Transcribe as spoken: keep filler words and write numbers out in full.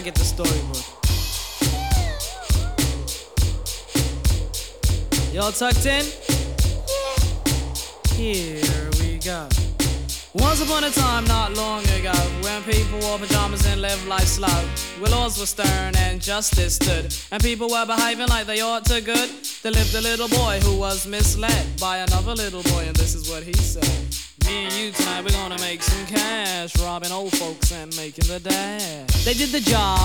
Get the storybook. Y'all tucked in? Here we go. Once upon a time, not long ago, when people wore pajamas and lived life slow, where laws were stern and justice stood, and people were behaving like they ought to good, there lived a little boy who was misled by another little boy, and this is what he said. Me and you tonight, we're gonna make some cash, robbing old folks and making the dash. They did the job